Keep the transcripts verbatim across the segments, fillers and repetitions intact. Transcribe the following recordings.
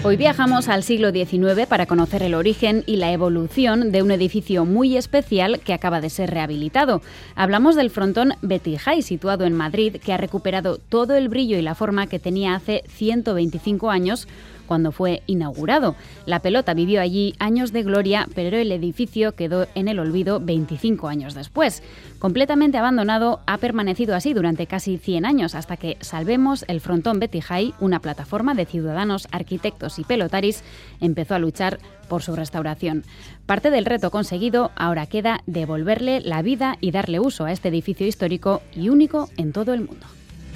Hoy viajamos al siglo diecinueve para conocer el origen y la evolución de un edificio muy especial que acaba de ser rehabilitado. Hablamos del frontón Betty High, situado en Madrid, que ha recuperado todo el brillo y la forma que tenía hace ciento veinticinco años, cuando fue inaugurado. La pelota vivió allí años de gloria, pero el edificio quedó en el olvido veinticinco años después. Completamente abandonado, ha permanecido así durante casi cien años, hasta que Salvemos el Frontón Betty High, una plataforma de ciudadanos, arquitectos y pelotaris, empezó a luchar por su restauración. Parte del reto conseguido ahora queda devolverle la vida y darle uso a este edificio histórico y único en todo el mundo.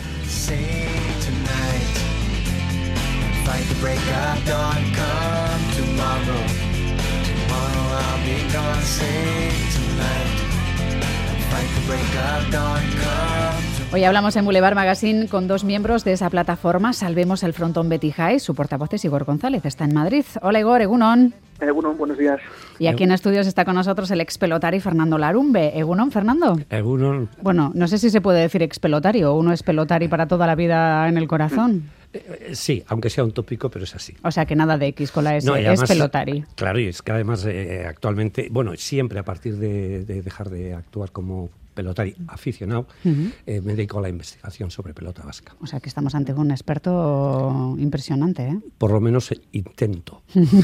Fight the break of dawn, come tomorrow. Tomorrow I'll be gone, sing tonight. Fight the break of dawn, come. Hoy hablamos en Boulevard Magazine con dos miembros de esa plataforma, Salvemos el Frontón Betty High. Su portavoz es Igor González, está en Madrid. Hola Igor, Egunon. Egunon, buenos días. Y aquí en estudios está con nosotros el ex pelotari Fernando Larumbe. Egunon, Fernando. Egunon. Bueno, no sé si se puede decir ex pelotari o uno es pelotari para toda la vida en el corazón. Eh, sí, aunque sea un tópico, pero es así. O sea que nada de X con la S, no, además, es pelotari. Claro, y es que además eh, actualmente, bueno, siempre a partir de, de dejar de actuar como pelotari aficionado, uh-huh. eh, me dedico a la investigación sobre pelota vasca. O sea que estamos ante un experto impresionante, ¿eh? Por lo menos eh, intento.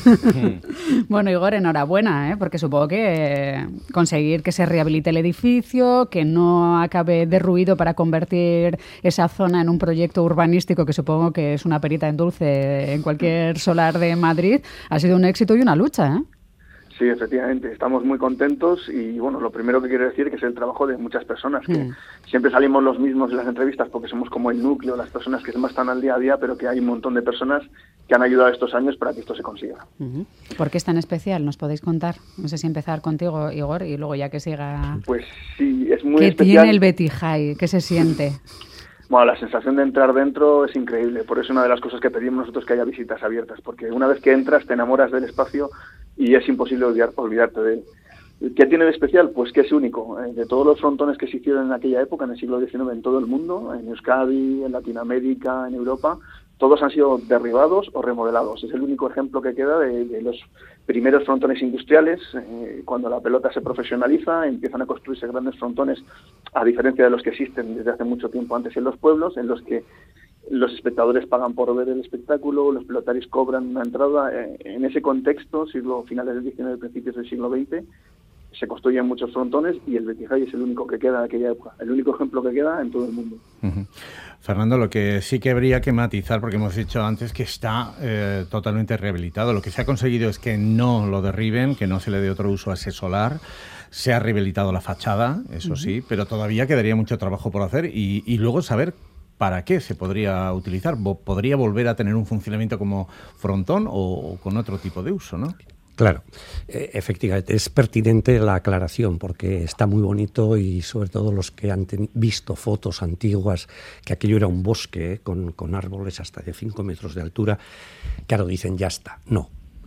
Bueno, Igor, enhorabuena, ¿eh? Porque supongo que conseguir que se rehabilite el edificio, que no acabe derruido para convertir esa zona en un proyecto urbanístico, que supongo que es una perita en dulce en cualquier solar de Madrid, ha sido un éxito y una lucha, ¿eh? Sí, efectivamente, estamos muy contentos y bueno, lo primero que quiero decir es que es el trabajo de muchas personas, que mm. siempre salimos los mismos en las entrevistas porque somos como el núcleo, las personas que más están al día a día, pero que hay un montón de personas que han ayudado estos años para que esto se consiga. Uh-huh. ¿Por qué es tan especial? ¿Nos podéis contar? No sé si empezar contigo, Igor, y luego ya que siga... Pues sí, es muy ¿Qué especial. ¿Qué tiene el Betty High? ¿Qué se siente? Bueno, la sensación de entrar dentro es increíble, por eso una de las cosas que pedimos nosotros que haya visitas abiertas, porque una vez que entras te enamoras del espacio y es imposible olvidar, olvidarte de él. ¿Qué tiene de especial? Pues que es único. De todos los frontones que se hicieron en aquella época, en el siglo diecinueve, en todo el mundo, en Euskadi, en Latinoamérica, en Europa, todos han sido derribados o remodelados. Es el único ejemplo que queda de, de los primeros frontones industriales. Eh, cuando la pelota se profesionaliza, empiezan a construirse grandes frontones, a diferencia de los que existen desde hace mucho tiempo antes en los pueblos, en los que los espectadores pagan por ver el espectáculo, los pelotaris cobran una entrada. Eh, en ese contexto, siglo finales del diecinueve, principios del siglo veinte, se construyen muchos frontones y el Betty High es el único que queda de aquella época, el único ejemplo que queda en todo el mundo. Uh-huh. Fernando, lo que sí que habría que matizar, porque hemos dicho antes que está eh, totalmente rehabilitado, lo que se ha conseguido es que no lo derriben, que no se le dé otro uso a ese solar. Se ha rehabilitado la fachada, eso uh-huh. sí, pero todavía quedaría mucho trabajo por hacer y, y luego saber para qué se podría utilizar. ¿Podría volver a tener un funcionamiento como frontón o, o con otro tipo de uso, no? Claro, eh, efectivamente, es pertinente la aclaración porque está muy bonito y sobre todo los que han ten- visto fotos antiguas, que aquello era un bosque eh, con, con árboles hasta de cinco metros de altura, claro, dicen ya está. No,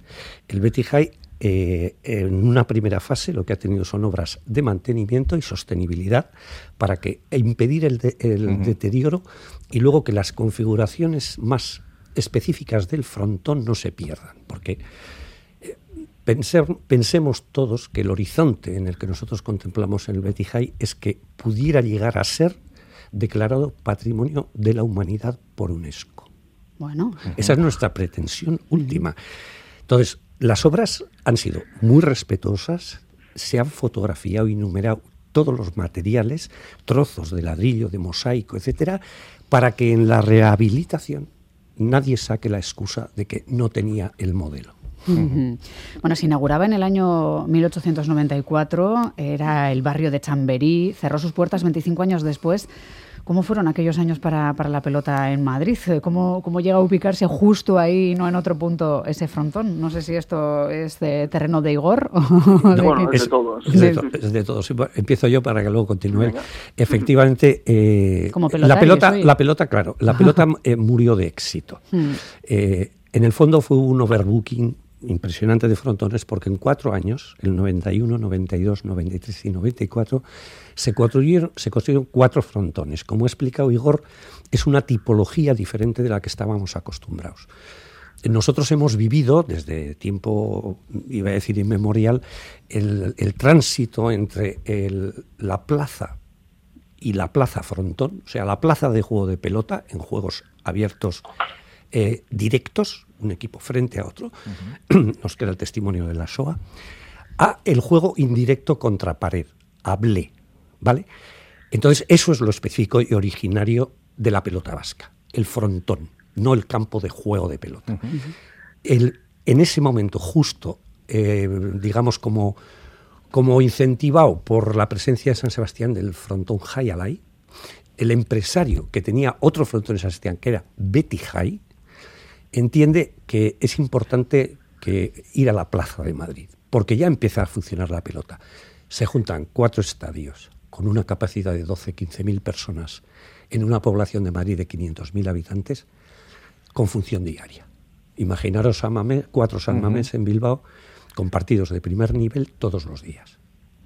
el Betty High eh, en una primera fase lo que ha tenido son obras de mantenimiento y sostenibilidad para que impedir el, de, el uh-huh. deterioro y luego que las configuraciones más específicas del frontón no se pierdan, porque Pensemos todos que el horizonte en el que nosotros contemplamos el Betty High es que pudiera llegar a ser declarado Patrimonio de la Humanidad por UNESCO. Bueno. Esa es nuestra pretensión última. Entonces, las obras han sido muy respetuosas, se han fotografiado y numerado todos los materiales, trozos de ladrillo, de mosaico, etcétera, para que en la rehabilitación nadie saque la excusa de que no tenía el modelo. Uh-huh. Bueno, se inauguraba en el año mil ochocientos noventa y cuatro, era el barrio de Chamberí, cerró sus puertas veinticinco años después. ¿Cómo fueron aquellos años para, para la pelota en Madrid? ¿Cómo, ¿Cómo llega a ubicarse justo ahí y no en otro punto ese frontón? No sé si esto es de terreno de Igor o de... de... Bueno, es de todos. Es de, to- es de todos. Empiezo yo para que luego continúe. Venga. Efectivamente, eh, la pelota, soy. la pelota, claro, la pelota eh, murió de éxito. Hmm. Eh, en el fondo fue un overbooking impresionante de frontones porque en cuatro años, el noventa y uno, noventa y dos, noventa y tres y noventa y cuatro, se construyeron, se construyeron cuatro frontones. Como ha explicado Igor, es una tipología diferente de la que estábamos acostumbrados. nosotros hemos vivido desde tiempo, iba a decir inmemorial, el, el tránsito entre el, la plaza y la plaza frontón, o sea, la plaza de juego de pelota en juegos abiertos eh, directos, un equipo frente a otro, uh-huh. Nos queda el testimonio de la S O A, a el juego indirecto contra pared, a blé, ¿vale? Entonces, eso es lo específico y originario de la pelota vasca, el frontón, no el campo de juego de pelota. Uh-huh. El, en ese momento, justo, eh, digamos, como, como incentivado por la presencia de San Sebastián del frontón Jai Alai, el empresario que tenía otro frontón en San Sebastián, que era Beti Jai, entiende que es importante que ir a la Plaza de Madrid, porque ya empieza a funcionar la pelota. Se juntan cuatro estadios con una capacidad de doce a quince mil personas en una población de Madrid de quinientos mil habitantes, con función diaria. Imaginaros San Mamés, cuatro San Mamés uh-huh. en Bilbao, con partidos de primer nivel todos los días.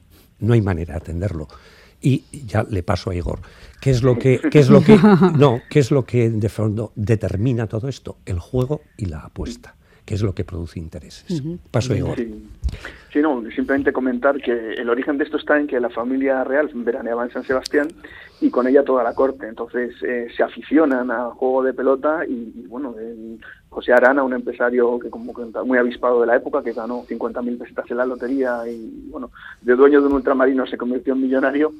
No hay manera de atenderlo. Y ya le paso a Igor. ¿Qué es lo que, qué es lo que, no, qué es lo que de fondo determina todo esto? El juego y la apuesta, que es lo que produce intereses. Uh-huh. Paso a Igor. Sí. Sí, no, simplemente comentar que el origen de esto está en que la familia real veraneaba en San Sebastián y con ella toda la corte. Entonces eh, se aficionan a juego de pelota y, y bueno, el José Arana, un empresario que como muy avispado de la época, que ganó cincuenta mil pesetas en la lotería y bueno, de dueño de un ultramarino se convirtió en millonario,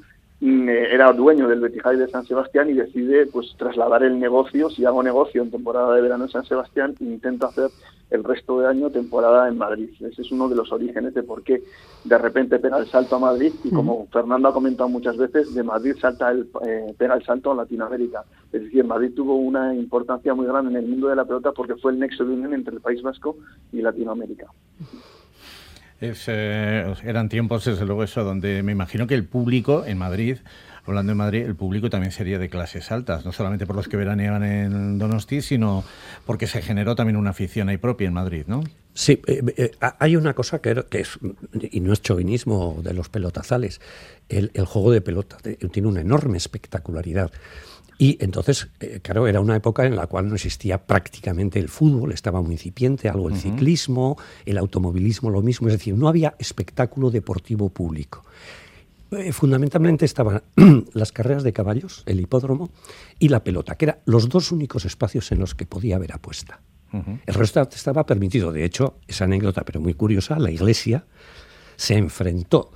era dueño del Beti Jai de San Sebastián y decide pues trasladar el negocio. Si hago negocio en temporada de verano en San Sebastián, intento hacer el resto de año temporada en Madrid. Ese es uno de los orígenes de por qué de repente pega el salto a Madrid y, como Fernando ha comentado muchas veces, de Madrid salta el, eh, pega el salto a Latinoamérica. Es decir, Madrid tuvo una importancia muy grande en el mundo de la pelota porque fue el nexo de unión entre el País Vasco y Latinoamérica. Es, eh, eran tiempos, desde luego, eso, donde me imagino que el público en Madrid, hablando de Madrid, el público también sería de clases altas, no solamente por los que veraneaban en Donosti, sino porque se generó también una afición ahí propia en Madrid, ¿no? Sí, eh, eh, hay una cosa que, que es, y no es chauvinismo de los pelotazales, el, el juego de pelota tiene una enorme espectacularidad. Y entonces, eh, claro, era una época en la cual no existía prácticamente el fútbol, estaba muy incipiente, algo el uh-huh. ciclismo, el automovilismo, lo mismo, es decir, no había espectáculo deportivo público. Eh, fundamentalmente estaban las carreras de caballos, el hipódromo y la pelota, que eran los dos únicos espacios en los que podía haber apuesta. Uh-huh. El resto estaba permitido. De hecho, esa anécdota, pero muy curiosa, la Iglesia se enfrentó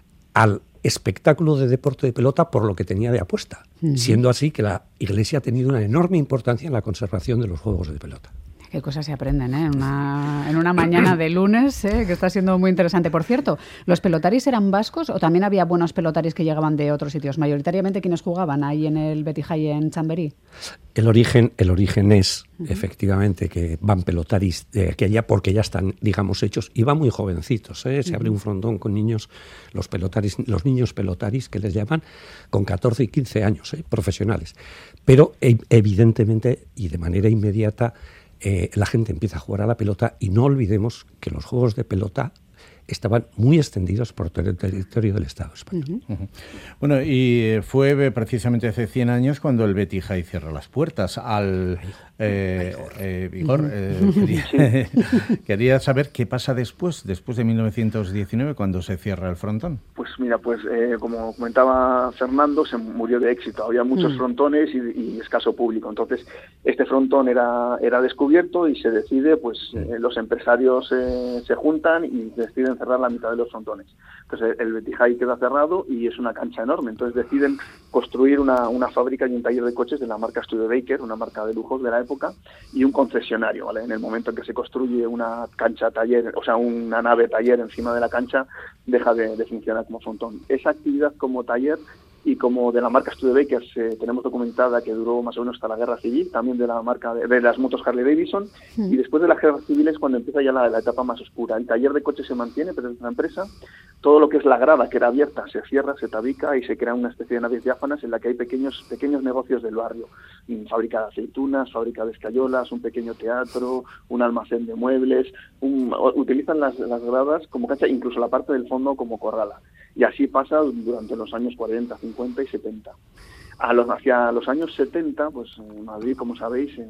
al espectáculo de deporte de pelota por lo que tenía de apuesta, uh-huh. siendo así que la Iglesia ha tenido una enorme importancia en la conservación de los juegos de pelota. Qué cosas se aprenden, ¿eh? Una, en una mañana de lunes, ¿eh? Que está siendo muy interesante. Por cierto, ¿los pelotaris eran vascos o también había buenos pelotaris que llegaban de otros sitios? Mayoritariamente, ¿quiénes jugaban ahí en el Beti Jai en Chamberí? El origen, el origen es, uh-huh. efectivamente, que van pelotaris de que allá porque ya están, digamos, hechos, y van muy jovencitos, ¿eh? Se uh-huh. abre un frontón con niños, los pelotaris, los niños pelotaris, que les llaman, con catorce y quince años, ¿eh? Profesionales. Pero, e- evidentemente, y de manera inmediata, Eh, la gente empieza a jugar a la pelota y no olvidemos que los juegos de pelota estaban muy extendidos por todo el territorio del Estado español. Uh-huh. Uh-huh. Bueno, y fue precisamente hace cien años cuando el Beti Jai cierra las puertas al... Eh, eh, Igor, eh, quería, quería saber qué pasa después, después de mil novecientos diecinueve, cuando se cierra el frontón. Pues mira, pues eh, como comentaba Fernando, se murió de éxito. Había muchos mm. frontones y, y escaso público. Entonces, este frontón era, era descubierto y se decide, pues eh, los empresarios eh, se juntan y deciden cerrar la mitad de los frontones. Entonces, el Beti Jai queda cerrado y es una cancha enorme. Entonces, deciden construir una, una fábrica y un taller de coches de la marca Studebaker, una marca de lujos de la época, y un concesionario, ¿vale? En el momento en que se construye una cancha taller, o sea, una nave taller encima de la cancha, deja de, de funcionar como frontón. Esa actividad como taller y como de la marca Studebaker eh, tenemos documentada que duró más o menos hasta la Guerra Civil, también de la marca de, de las motos Harley Davidson, mm. y después de la Guerra Civil es cuando empieza ya la, la etapa más oscura. El taller de coches se mantiene, pero es una empresa. Todo lo que es la grada, que era abierta, se cierra, se tabica y se crea una especie de naves diáfanas en la que hay pequeños pequeños negocios del barrio. Fábrica de aceitunas, fábrica de escayolas, un pequeño teatro, un almacén de muebles. Un, utilizan las, las gradas como cancha, incluso la parte del fondo como corrala. Y así pasa durante los años cuarenta, cincuenta y setenta. A los, hacia los años setenta, pues en Madrid, como sabéis, eh, pues,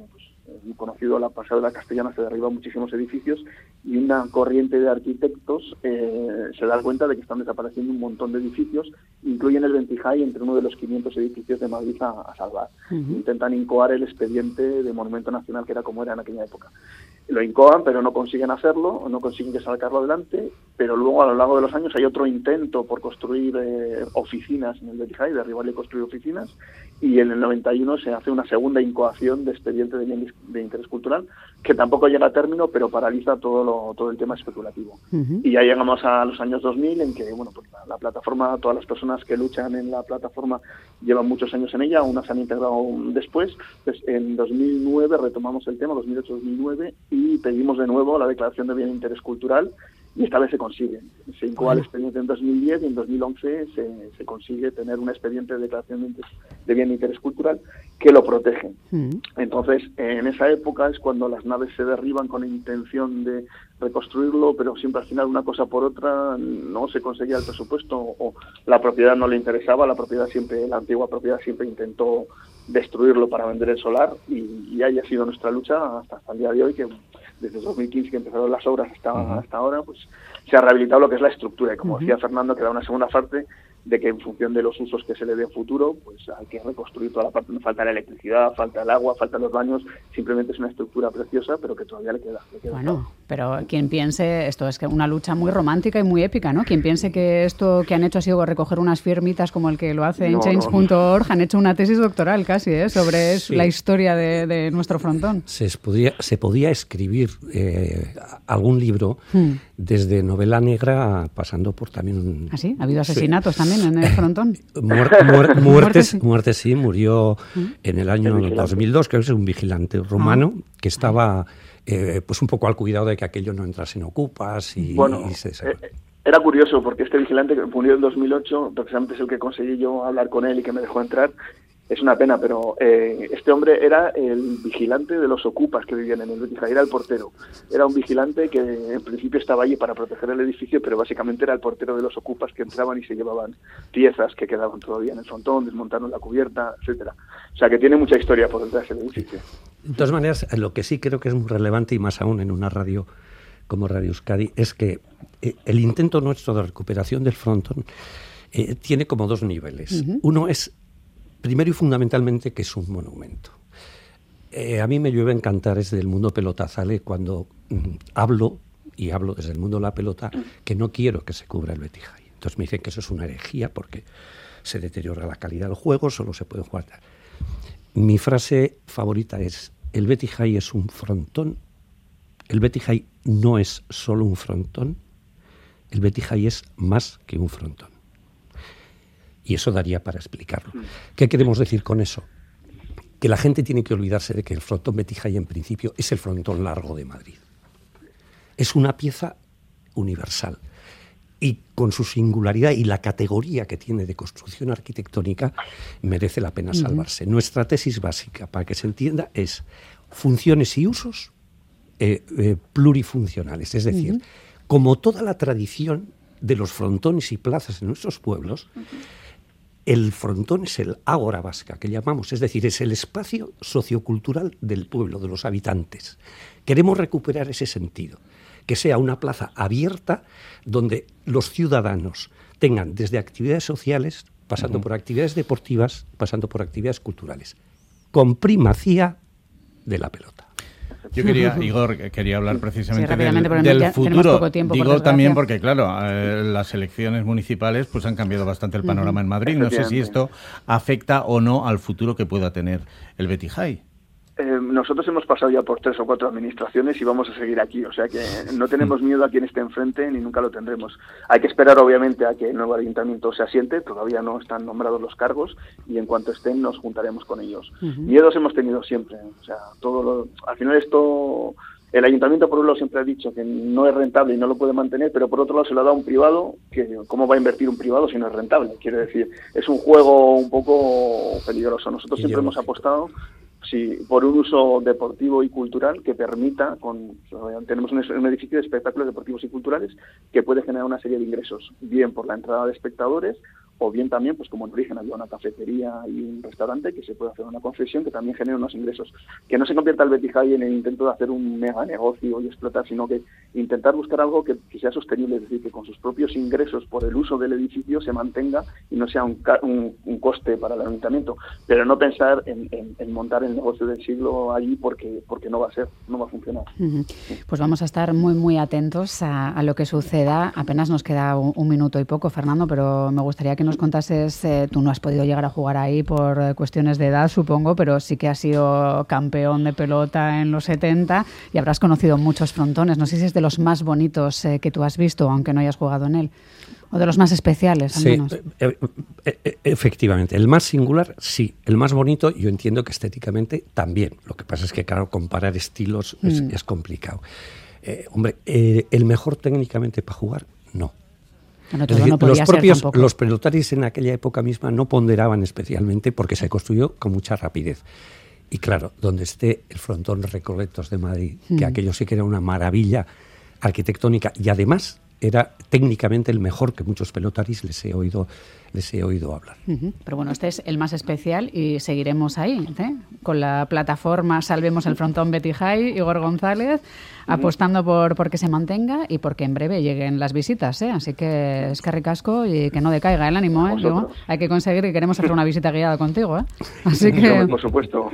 muy conocido, la pasada de la Castellana, se derriban muchísimos edificios y una corriente de arquitectos eh, se da cuenta de que están desapareciendo un montón de edificios, incluyen el Bentijay entre uno de los quinientos edificios de Madrid a, a salvar. Uh-huh. Intentan incoar el expediente de Monumento Nacional, que era como era en aquella época. Lo incoan, pero no consiguen hacerlo, o no consiguen que sacarlo adelante, pero luego a lo largo de los años hay otro intento por construir eh, oficinas en el Bentijay, derribar y construir oficinas, y en el noventa y uno se hace una segunda incoación de expediente de bien de interés cultural, que tampoco llega a término, pero paraliza todo lo, todo el tema especulativo. Uh-huh. Y ya llegamos a los años dos mil, en que bueno, pues la, la plataforma, todas las personas que luchan en la plataforma llevan muchos años en ella, unas se han integrado después. Pues en dos mil nueve retomamos el tema, dos mil ocho dos mil nueve, y pedimos de nuevo la declaración de bien de interés cultural, y esta vez se consigue. Se incoa el expediente en dos mil diez y en dos mil once se, se consigue tener un expediente de declaración de, interés, de bien de interés cultural que lo protege. Mm. Entonces, en esa época es cuando las naves se derriban con intención de reconstruirlo, pero siempre al final una cosa por otra no se conseguía el presupuesto o la propiedad no le interesaba, la propiedad siempre, la antigua propiedad siempre intentó destruirlo para vender el solar y, y ahí ha sido nuestra lucha hasta, hasta el día de hoy, que desde dos mil quince que empezaron las obras hasta, uh-huh. hasta ahora, pues se ha rehabilitado lo que es la estructura. Y como uh-huh. decía Fernando, queda una segunda parte de que en función de los usos que se le dé en futuro, pues hay que reconstruir toda la parte. No falta la electricidad, falta el agua, faltan los baños. Simplemente es una estructura preciosa, pero que todavía le queda. Le queda bueno, todo. Pero quien piense, esto es que una lucha muy romántica y muy épica, ¿no? Quien piense que esto que han hecho ha sido recoger unas firmitas como el que lo hace en no, change punto org, no, no. han hecho una tesis doctoral casi, ¿eh? Sobre sí. la historia de, de nuestro frontón. Se podía, se podía escribir eh, algún libro hmm. desde novela negra pasando por también... Un, ¿Ah, sí? ¿Ha habido asesinatos sí. también en el frontón? Muer, muer, muertes, muertes sí, murió ¿Mm? en el año dos mil dos, creo que es un vigilante romano ah. que estaba eh, pues un poco al cuidado de que aquello no entrase en ocupas y, bueno, y se... Eh, era curioso porque este vigilante que murió en dos mil ocho, precisamente es el que conseguí yo hablar con él y que me dejó entrar. Es una pena, pero eh, este hombre era el vigilante de los ocupas que vivían en el Bentijay, era el portero. Era un vigilante que en principio estaba allí para proteger el edificio, pero básicamente era el portero de los ocupas que entraban y se llevaban piezas que quedaban todavía en el frontón, desmontaron la cubierta, etcétera. O sea que tiene mucha historia por detrás del edificio. De todas maneras, lo que sí creo que es muy relevante, y más aún en una radio como Radio Euskadi, es que eh, el intento nuestro de recuperación del frontón eh, tiene como dos niveles. Uh-huh. Uno es primero y fundamentalmente que es un monumento. Eh, a mí me llueve encantar desde el mundo pelotazale cuando mm, hablo, y hablo desde el mundo de la pelota, que no quiero que se cubra el Bentijay. Entonces me dicen que eso es una herejía porque se deteriora la calidad del juego, solo se puede jugar. Mi frase favorita es, el Bentijay es un frontón, el Bentijay no es solo un frontón, el Bentijay es más que un frontón. Y eso daría para explicarlo. ¿Qué queremos decir con eso? Que la gente tiene que olvidarse de que el frontón Bentijay en principio es el frontón largo de Madrid. Es una pieza universal y con su singularidad y la categoría que tiene de construcción arquitectónica merece la pena salvarse. Uh-huh. Nuestra tesis básica, para que se entienda, es funciones y usos eh, eh, plurifuncionales. Es decir, uh-huh. como toda la tradición de los frontones y plazas en nuestros pueblos, uh-huh. el frontón es el ágora vasca, que llamamos, es decir, es el espacio sociocultural del pueblo, de los habitantes. Queremos recuperar ese sentido, que sea una plaza abierta donde los ciudadanos tengan desde actividades sociales, pasando uh-huh. por actividades deportivas, pasando por actividades culturales, con primacía de la pelota. Yo quería, Igor, quería hablar precisamente sí, del, del ya, futuro. Poco tiempo, Digo por también porque, claro, eh, las elecciones municipales pues han cambiado bastante el panorama uh-huh. en Madrid. No sé si esto afecta o no al futuro que pueda tener el Bentijay. Eh, nosotros hemos pasado ya por tres o cuatro administraciones y vamos a seguir aquí, o sea que no tenemos miedo a quien esté enfrente ni nunca lo tendremos. Hay que esperar obviamente a que el nuevo ayuntamiento se asiente, todavía no están nombrados los cargos y en cuanto estén nos juntaremos con ellos. Uh-huh. Miedos hemos tenido siempre, o sea, todo lo, al final esto, el ayuntamiento por un lado siempre ha dicho que no es rentable y no lo puede mantener, pero por otro lado se lo ha dado a un privado, que cómo va a invertir un privado si no es rentable, quiero decir, es un juego un poco peligroso. Nosotros siempre hemos apostado Sí, por un uso deportivo y cultural que permita, con tenemos un, un edificio de espectáculos deportivos y culturales que puede generar una serie de ingresos, bien por la entrada de espectadores o bien también, pues como en Origen había una cafetería y un restaurante, que se puede hacer una concesión que también genere unos ingresos. Que no se convierta el Betty High en el intento de hacer un mega negocio y explotar, sino que intentar buscar algo que, que sea sostenible, es decir, que con sus propios ingresos por el uso del edificio se mantenga y no sea un, un, un coste para el ayuntamiento, pero no pensar en, en, en montar el negocio del siglo allí porque, porque no va a ser, no va a funcionar. Uh-huh. Pues vamos a estar muy, muy atentos a, a lo que suceda. Apenas nos queda un, un minuto y poco, Fernando, pero me gustaría que nos contases, eh, tú no has podido llegar a jugar ahí por eh, cuestiones de edad, supongo, pero sí que has sido campeón de pelota en los setenta y habrás conocido muchos frontones. No sé si es de los más bonitos eh, que tú has visto, aunque no hayas jugado en él, o de los más especiales, al sí, menos. Eh, eh, efectivamente, el más singular, sí. El más bonito, yo entiendo que estéticamente también. Lo que pasa es que, claro, comparar estilos mm. es, es complicado. Eh, hombre, eh, el mejor técnicamente para jugar, no. Bueno, todo decir, no los propios los pelotaris en aquella época misma no ponderaban especialmente porque se construyó con mucha rapidez. Y claro, donde esté el frontón Recoletos de Madrid, mm. que aquello sí que era una maravilla arquitectónica y además era técnicamente el mejor que muchos pelotaris les he oído les he oído hablar. Uh-huh. Pero bueno, este es el más especial y seguiremos ahí, ¿eh? Con la plataforma Salvemos el Frontón Betty High, Igor González, uh-huh. apostando por, por que se mantenga y porque en breve lleguen las visitas, ¿eh? Así que es que ricasco y que no decaiga el ánimo, ¿eh? Digo, hay que conseguir que queremos hacer una visita guiada contigo, ¿eh? Así que... Por supuesto.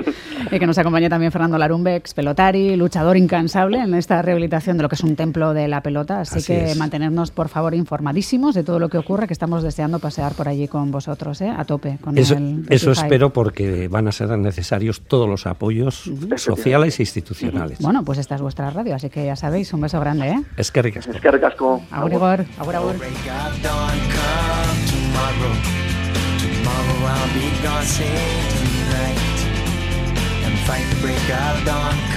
Y que nos acompañe también Fernando Larumbe, ex pelotari, luchador incansable en esta rehabilitación de lo que es un templo de la pelota. Así, Así que es. Mantenernos, por favor, informadísimos de todo lo que ocurre, que estamos deseando pasear por allí con vosotros, ¿eh? A tope con eso, el eso espero, porque van a ser necesarios todos los apoyos uh-huh. sociales e institucionales. Uh-huh. Bueno, pues esta es vuestra radio, así que ya sabéis, un beso grande, ¿eh? Es que ricasco. Es que ricasco. Agur, Igor. Agur, agur. Tomorrow I'll be gone, say tonight and fight the break of dawn.